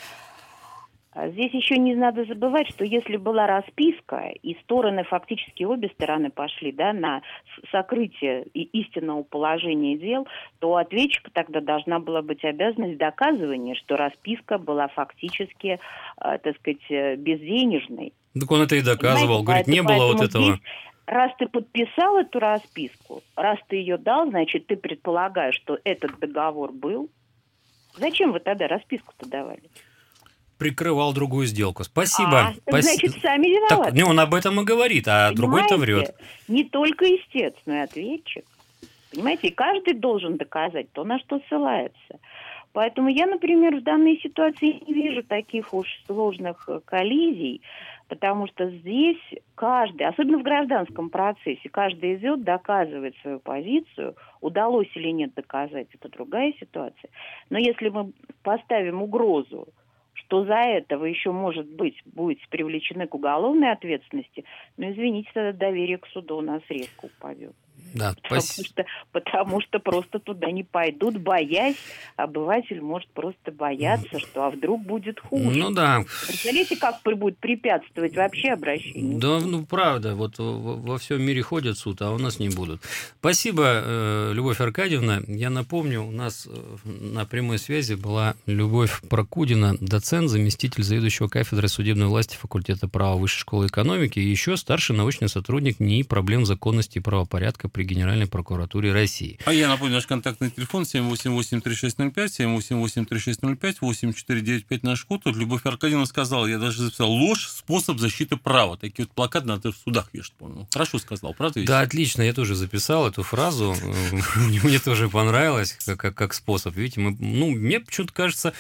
Здесь еще не надо забывать, что если была расписка, и стороны, фактически обе стороны пошли, да, на сокрытие и истинного положения дел, то у ответчика тогда должна была быть обязанность доказывания, что расписка была фактически, так сказать, безденежной. Так он это и доказывал. Говорит, не было вот этого. Здесь, раз ты подписал эту расписку, раз ты ее дал, значит, ты предполагаешь, что этот договор был. Зачем вы тогда расписку-то давали? Прикрывал другую сделку. Спасибо. Значит, сами виноваты. Так, он об этом и говорит, а понимаете, другой-то врет. Не только истец, но и ответчик. Понимаете, и каждый должен доказать то, на что ссылается. Поэтому я, например, в данной ситуации не вижу таких уж сложных коллизий, потому что здесь каждый, особенно в гражданском процессе, каждый идет, доказывает свою позицию. Удалось или нет доказать, это другая ситуация. Но если мы поставим угрозу, что за этого еще, может быть, будете привлечены к уголовной ответственности, но, извините, тогда доверие к суду у нас резко упадет. Да, потому что просто туда не пойдут, боясь, обыватель может просто бояться, что а вдруг будет хуже. Ну да. Представляете, как будет препятствовать вообще обращению? Да, ну правда, вот во всем мире ходят суд, а у нас не будут. Спасибо, Любовь Аркадьевна. Я напомню, у нас на прямой связи была Любовь Прокудина, доцент, заместитель заведующего кафедрой судебной власти факультета права Высшей школы экономики и еще старший научный сотрудник НИИ проблем законности и правопорядка при Генеральной прокуратуре России. А я напомню, наш контактный телефон 788-3605, 788-3605, 8495 наш код. Тут Любовь Аркадьевна сказала, я даже записал, ложь – способ защиты права. Такие вот плакаты надо в судах вешать, по-моему. Хорошо сказал, правда? Ведь? Да, отлично, я тоже записал эту фразу, мне тоже понравилось, как способ. Видите, мне почему-то кажется,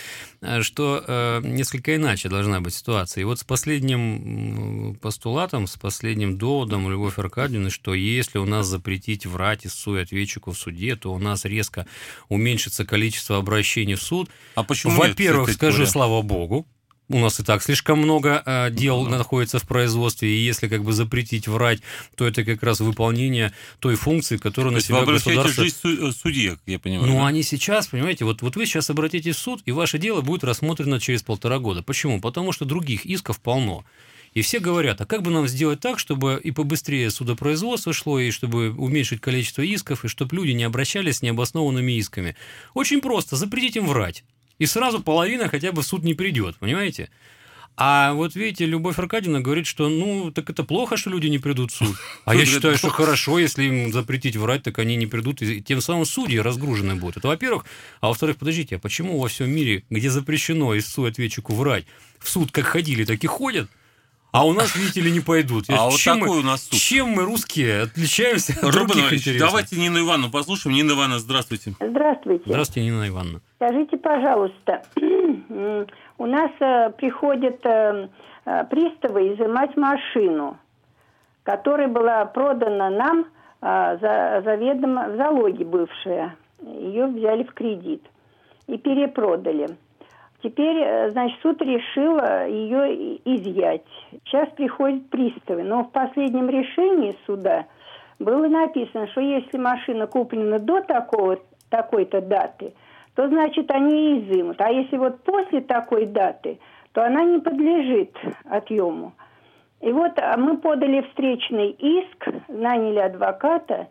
что несколько иначе должна быть ситуация. И вот с последним постулатом, с последним доводом Любовь Аркадьевны, что если у нас запретить врать истцу и ответчику в суде, то у нас резко уменьшится количество обращений в суд. А почему? Во-первых, скажи, слава богу, у нас и так слишком много дел находится в производстве, и если как бы запретить врать, то это как раз выполнение той функции, которую на себя государство... Вы обращаете жизнь судьи, я понимаю. Ну, да? Они сейчас, понимаете, вот вы сейчас обратитесь в суд, и ваше дело будет рассмотрено через 1,5 года. Почему? Потому что других исков полно. И все говорят, а как бы нам сделать так, чтобы и побыстрее судопроизводство шло, и чтобы уменьшить количество исков, и чтобы люди не обращались с необоснованными исками? Очень просто, запретить им врать. И сразу половина хотя бы в суд не придет, понимаете? А вот видите, Любовь Аркадьевна говорит, что так это плохо, что люди не придут в суд. А я считаю, что хорошо, если им запретить врать, так они не придут, и тем самым судьи разгружены будут. Это во-первых. А во-вторых, подождите, а почему во всем мире, где запрещено истцу и ответчику врать, в суд как ходили, так и ходят? А у нас, видите ли, не пойдут. У нас суд. Чем мы, русские, отличаемся от других, интересно? Давайте Нину Ивановну послушаем. Нина Ивановна, здравствуйте. Здравствуйте. Здравствуйте, Нина Ивановна. Скажите, пожалуйста, у нас приходят приставы изымать машину, которая была продана нам заведомо в залоге бывшая. Ее взяли в кредит и перепродали. Теперь, значит, суд решил ее изъять. Сейчас приходят приставы. Но в последнем решении суда было написано, что если машина куплена до такой-то даты, то, значит, они изымут. А если вот после такой даты, то она не подлежит отъему. И вот мы подали встречный иск, наняли адвоката,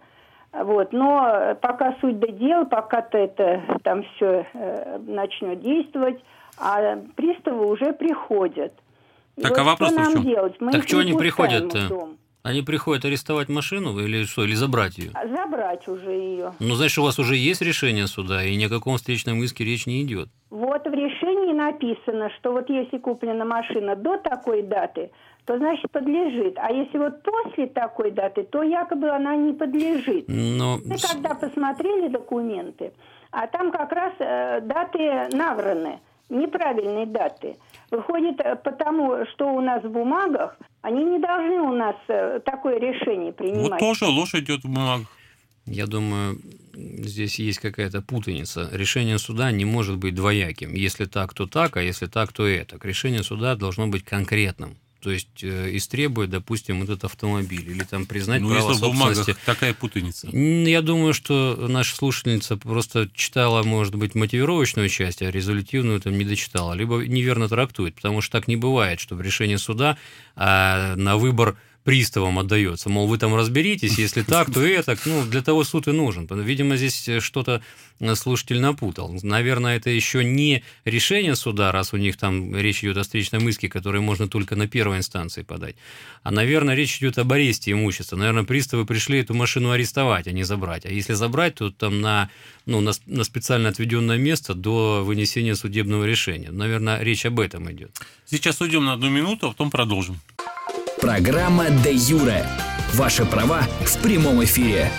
Вот, но пока суть до дела, пока-то это там все начнет действовать, а приставы уже приходят. И Так, вот а вопрос что в нам чем? делать? Мы Так их что не они пускаем приходят-то? в дом. Они приходят арестовать машину или что, или забрать ее? Забрать уже ее. Ну, значит, у вас уже есть решение суда, и ни о каком встречном иске речь не идет. Вот в решении написано, что вот если куплена машина до такой даты, то значит подлежит. А если вот после такой даты, то якобы она не подлежит. Но... Мы когда посмотрели документы, а там как раз даты навраны, неправильные даты. Выходит, потому что у нас в бумагах, они не должны у нас такое решение принимать. Вот тоже ложь идет в бумагах. Я думаю, здесь есть какая-то путаница. Решение суда не может быть двояким. Если так, то так, а если так, то это. Решение суда должно быть конкретным. То есть истребует, допустим, этот автомобиль или там признать право если собственности. в бумагах такая путаница. Я думаю, что наша слушательница просто читала, может быть, мотивировочную часть, а резолютивную там не дочитала, либо неверно трактует, потому что так не бывает, что в решении суда на выбор приставам отдается. Мол, вы там разберитесь, если так, то это. Ну, для того суд и нужен. Видимо, здесь что-то слушатель напутал. Наверное, это еще не решение суда, раз у них там речь идет о встречном иске, который можно только на первой инстанции подать. А, наверное, речь идет об аресте имущества. Наверное, приставы пришли эту машину арестовать, а не забрать. А если забрать, то там на специально отведенное место до вынесения судебного решения. Наверное, речь об этом идет. Сейчас уйдем на 1 минуту, а потом продолжим. Программа «Де юре». Ваши права в прямом эфире.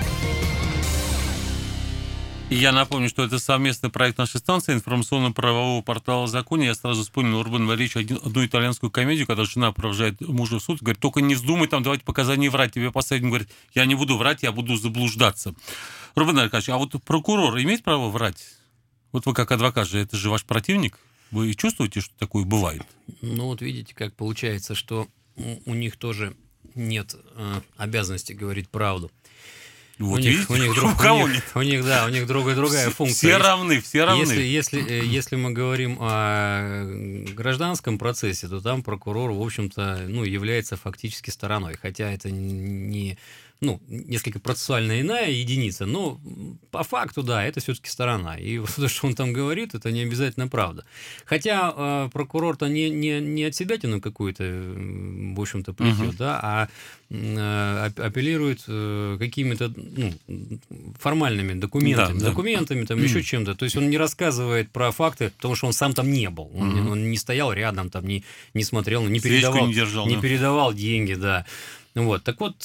И я напомню, что это совместный проект нашей станции информационно-правового портала «Законе». Я сразу вспомнил Рубен Валерьевич одну итальянскую комедию, когда жена провожает мужа в суд, говорит, только не вздумай там давать показания и врать. Тебе посадят, говорит, я не буду врать, я буду заблуждаться. Рубен Аркадьевич, а вот прокурор имеет право врать? Вот вы как адвокат же, это же ваш противник. Вы чувствуете, что такое бывает? Ну вот видите, как получается, что у них тоже нет обязанности говорить правду. Вот у них другая функция. Все равны. Если мы говорим о гражданском процессе, то там прокурор, в общем-то, является фактически стороной. Хотя это не несколько процессуально иная единица, но по факту, да, это все-таки сторона. И вот то, что он там говорит, это не обязательно правда. Хотя прокурор-то не от себя тяну какую-то, в общем-то, плетет, да, а апеллирует какими-то формальными документами, там еще чем-то. То есть он не рассказывает про факты, потому что он сам там не был. Он не стоял рядом, там, не смотрел, не передавал деньги, да. Вот, так вот,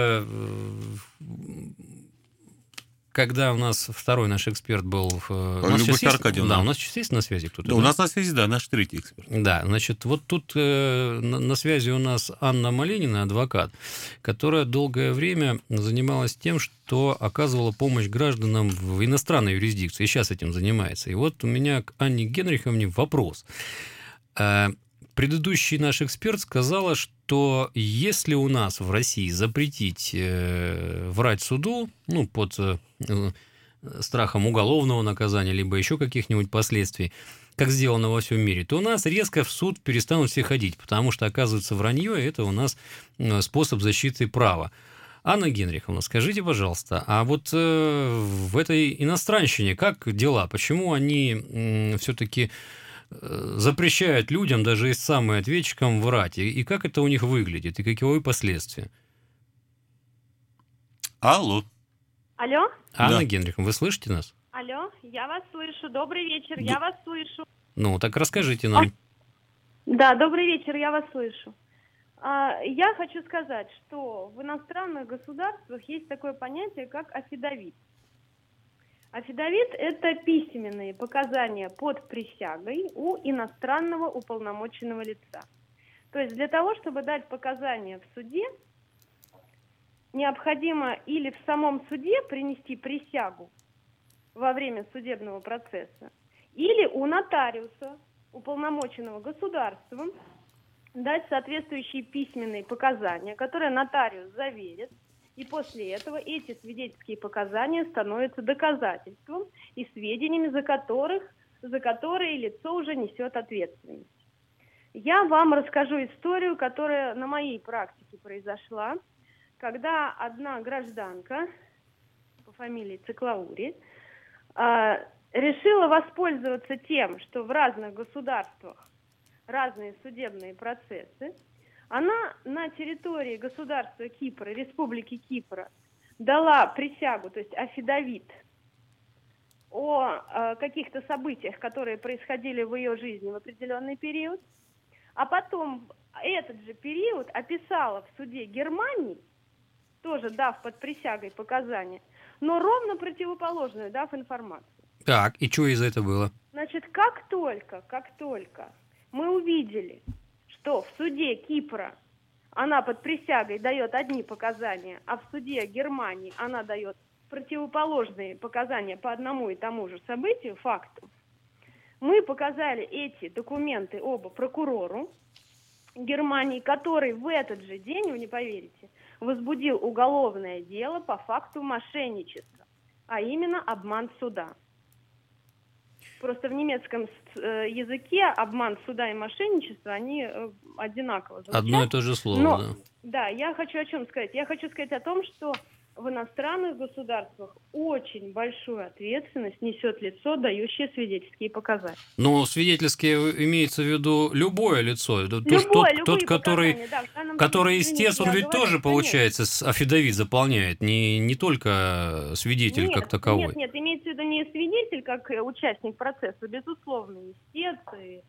когда у нас второй наш эксперт был... Любовь Аркадьевна. Да, у нас сейчас есть на связи кто-то? Да, у нас на связи, да, наш третий эксперт. Да, значит, вот тут на связи у нас Анна Малинина, адвокат, которая долгое время занималась тем, что оказывала помощь гражданам в иностранной юрисдикции, и сейчас этим занимается. И вот у меня к Анне Генриховне вопрос. Предыдущий наш эксперт сказала, что если у нас в России запретить врать суду, под страхом уголовного наказания, либо еще каких-нибудь последствий, как сделано во всем мире, то у нас резко в суд перестанут все ходить, потому что, оказывается, вранье – это у нас способ защиты права. Анна Генриховна, скажите, пожалуйста, а вот в этой иностранщине как дела? Почему они все-таки запрещают людям, даже и самым ответчикам, врать? И как это у них выглядит? И каковы последствия? Алло. Алло? Анна Генриховна, вы слышите нас? Алло, я вас слышу. Добрый вечер, я вас слышу. Ну, так расскажите нам. Да, добрый вечер, я вас слышу. Я хочу сказать, что в иностранных государствах есть такое понятие, как аффидавит. Аффидавит – это письменные показания под присягой у иностранного уполномоченного лица. То есть для того, чтобы дать показания в суде, необходимо или в самом суде принести присягу во время судебного процесса, или у нотариуса, уполномоченного государством, дать соответствующие письменные показания, которые нотариус заверит, и после этого эти свидетельские показания становятся доказательством и сведениями, за которые лицо уже несет ответственность. Я вам расскажу историю, которая на моей практике произошла, когда одна гражданка фамилии Циклаури, решила воспользоваться тем, что в разных государствах разные судебные процессы. Она на территории государства Кипра, Республики Кипра, дала присягу, то есть аффидавит, о каких-то событиях, которые происходили в ее жизни в определенный период, а потом этот же период описала в суде Германии, тоже дав под присягой показания, но ровно противоположную, дав информацию. Так, и что из этого было? Значит, как только мы увидели, что в суде Кипра она под присягой дает одни показания, а в суде Германии она дает противоположные показания по одному и тому же событию, факту, мы показали эти документы оба прокурору Германии, который в этот же день, вы не поверите, возбудил уголовное дело по факту мошенничества, а именно обман суда. Просто в немецком языке обман суда и мошенничество, они одинаково звучат. Одно и то же слово, Но, да. Да, я хочу о чем сказать? Я хочу сказать о том, что в иностранных государствах очень большую ответственность несет лицо, дающее свидетельские показания. Но свидетельские имеется в виду любое лицо. Тот, который истец, он ведь тоже, получается, аффидавит заполняет, не только свидетель как таковой. Нет, имеется в виду не свидетель, как участник процесса, безусловно, истец и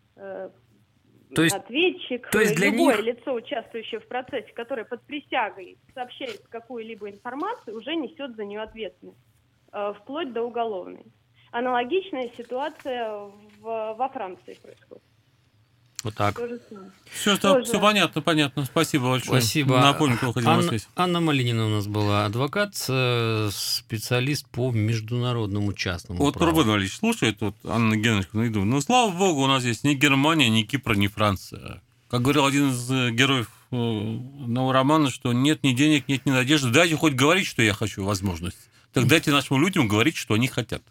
ответчик, то есть любое лицо, участвующее в процессе, которое под присягой сообщает какую-либо информацию, уже несет за нее ответственность, вплоть до уголовной. Аналогичная ситуация во Франции происходит. Вот так. Все понятно. Спасибо большое. Спасибо. Напомню, кто хотел на связь. Анна Малинина у нас была, адвокат, специалист по международному частному праву. Рубен Валерьевич слушает, Анна Генриховна, и думаю, слава богу, у нас здесь ни Германия, ни Кипр, ни Франция. Как говорил один из героев нового романа, что нет ни денег, нет ни надежды. Дайте хоть говорить, что я хочу, возможность. Так дайте нашим людям говорить, что они хотят.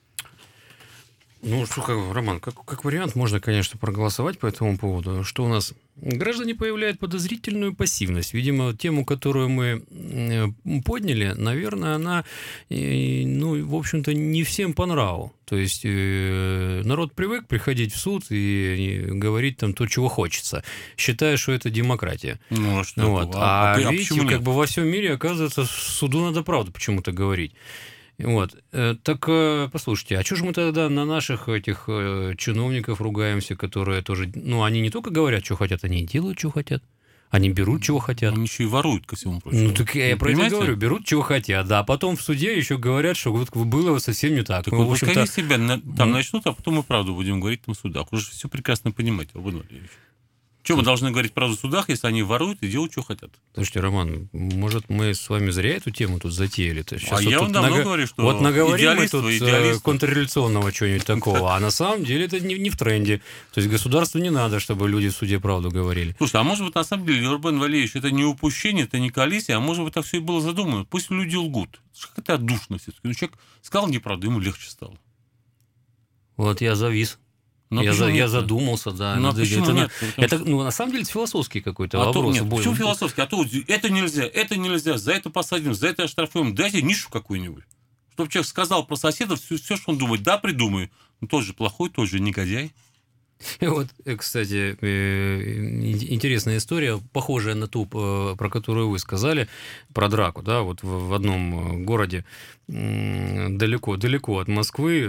Ну, что, Роман, как вариант, можно, конечно, проголосовать по этому поводу. Что у нас? Граждане проявляют подозрительную пассивность. Видимо, тему, которую мы подняли, наверное, она, в общем-то, не всем по нраву. То есть народ привык приходить в суд и говорить там то, чего хочется, считая, что это демократия. Ну, что видите, как бы во всем мире, оказывается, суду надо правду почему-то говорить. Так послушайте, а что же мы тогда на наших этих чиновников ругаемся, которые тоже, они не только говорят, что хотят, они и делают, что хотят. Они берут, чего хотят. Они еще и воруют, ко всему прочему. Ну, так я про это говорю, берут, чего хотят, да, а потом в суде еще говорят, что было совсем не так. Так вот, пускай себя там начнут, а потом мы правду будем говорить на судах. Уже все прекрасно понимаете, Рубен Валерьевич. Чего мы должны говорить правду в судах, если они воруют и делают, что хотят? Слушайте, Роман, может, мы с вами зря эту тему тут затеяли? Я вам давно говорю, что вот наговорим мы тут контрреволюционного чего-нибудь такого, а на самом деле это не в тренде. То есть государству не надо, чтобы люди в суде правду говорили. Слушай, а может быть, на самом деле, Рубен Валерьевич, это не упущение, это не коллизия, а может быть, так все и было задумано. Пусть люди лгут. Какая-то отдушность все-таки. Человек сказал неправду, ему легче стало. Вот я завис. Я задумался, да. Это, на самом деле, это философский какой-то вопрос. Нет, почему философский? А то это нельзя, за это посадим, за это оштрафуем. Дайте нишу какую-нибудь. Чтобы человек сказал про соседа все, что он думает. Да, придумаю. Но тот же плохой, тот же негодяй. Вот, кстати, интересная история, похожая на ту, про которую вы сказали, про драку, да, вот в одном городе далеко от Москвы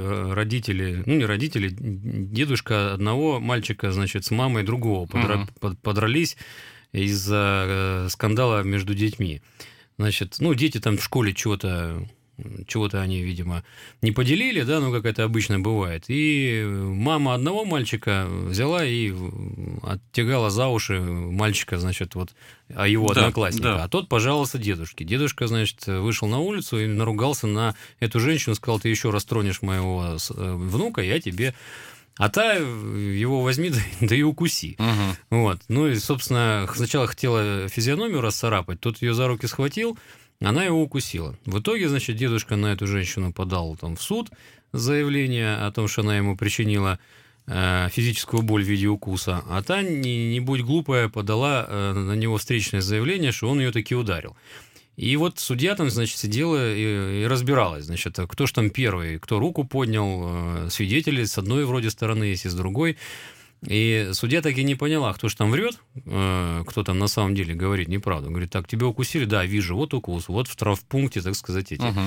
дедушка одного мальчика, значит, с мамой другого подрались из-за скандала между детьми. Значит, дети там в школе чего-то они, видимо, не поделили, да, как это обычно бывает. И мама одного мальчика взяла и оттягала за уши мальчика, значит, его одноклассника. Да. А тот пожаловался дедушке. Дедушка, значит, вышел на улицу и наругался на эту женщину, сказал: ты еще раз тронешь моего внука, я тебе... А та его возьми, да и укуси. Угу. И, собственно, сначала хотела физиономию расцарапать, тот ее за руки схватил, она его укусила. В итоге, значит, дедушка на эту женщину подал в суд заявление о том, что она ему причинила физическую боль в виде укуса, а та, не будь глупая, подала на него встречное заявление, что он ее таки ударил. И вот судья там, значит, сидела и разбиралась, значит, кто ж там первый, кто руку поднял, свидетели с одной вроде стороны, есть и с другой. И судья так и не поняла, кто ж там врет, кто там на самом деле говорит неправду. Говорит, так, тебя укусили? Да, вижу, вот укус, вот в травмпункте, так сказать,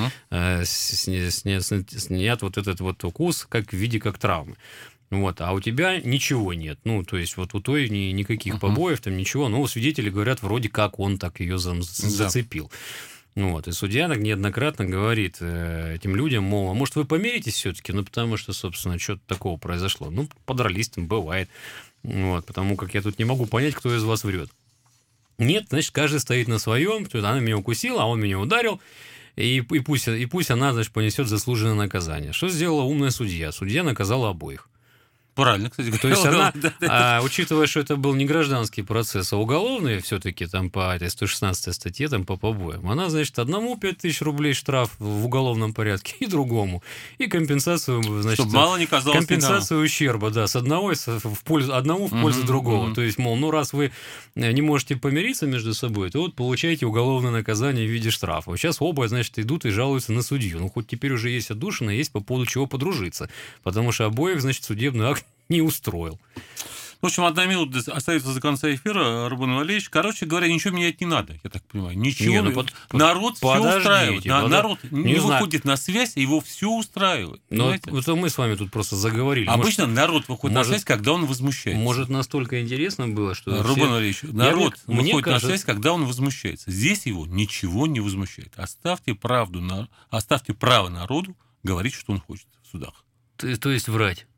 снят вот этот вот укус как в виде как травмы. Вот, а у тебя ничего нет. Ну, то есть, вот у той никаких побоев, там ничего. Но свидетели говорят, вроде как он так ее зацепил. Вот, и судья так неоднократно говорит этим людям, мол, а может, вы помиритесь все-таки? Ну, потому что, собственно, что-то такого произошло. Ну, подрались там, бывает. Вот, потому как я тут не могу понять, кто из вас врет. Нет, значит, каждый стоит на своем. Она меня укусила, а он меня ударил. И пусть она, значит, понесет заслуженное наказание. Что сделала умная судья? Судья наказала обоих. Правильно, кстати. То есть она, учитывая, что это был не гражданский процесс, а уголовный все-таки там по этой 116 статье, там по побоям, она, значит, одному 5000 рублей штраф в уголовном порядке и другому. И компенсацию, значит, чтобы мало не казалось компенсацию ущерба, да, с одного в пользу другого. То есть, мол, ну раз вы не можете помириться между собой, то вот получаете уголовное наказание в виде штрафа. Сейчас оба, значит, идут и жалуются на судью. Ну, хоть теперь уже есть отдушина, есть по поводу чего подружиться. Потому что обоих, значит, судебный акт не устроил. В общем, 1 минута остается до конца эфира, Рубен Валерьевич. Короче говоря, ничего менять не надо, я так понимаю. Ничего. Народ все устраивает. Народ не выходит на связь, его все устраивает. Но вот мы с вами тут просто заговорили. Обычно народ выходит на связь, когда он возмущается. Может, настолько интересно было, что... Рубен Валерьевич, народ выходит на связь, когда он возмущается. Здесь его ничего не возмущает. Оставьте право народу говорить, что он хочет в судах. То есть врать.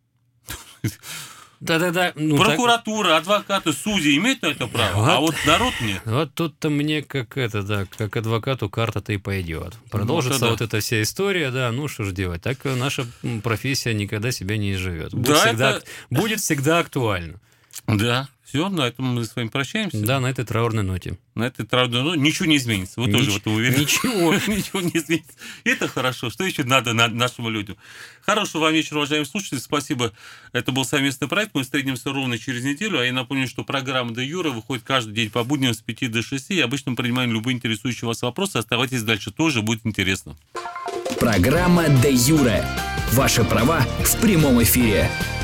Да. Прокуратура, адвокаты, судьи имеют на это право, а вот народ нет. Вот тут-то мне как адвокату карта-то и пойдет. Продолжится вот эта вся история, да, ну что ж делать. Так наша профессия никогда себя не изживет. Будет всегда актуально. Да. Все, на этом мы с вами прощаемся. Да, на этой траурной ноте. Ничего не изменится. Вы тоже в это уверены? Ничего не изменится. Это хорошо. Что еще надо нашим людям? Хорошего вам вечера, уважаемые слушатели. Спасибо. Это был совместный проект. Мы встретимся ровно через неделю. А я напомню, что программа «Де Юре» выходит каждый день по будням с 5 до 6. И обычно принимаем любые интересующие вас вопросы. Оставайтесь дальше. Тоже будет интересно. Программа «Де Юре». Ваши права в прямом эфире.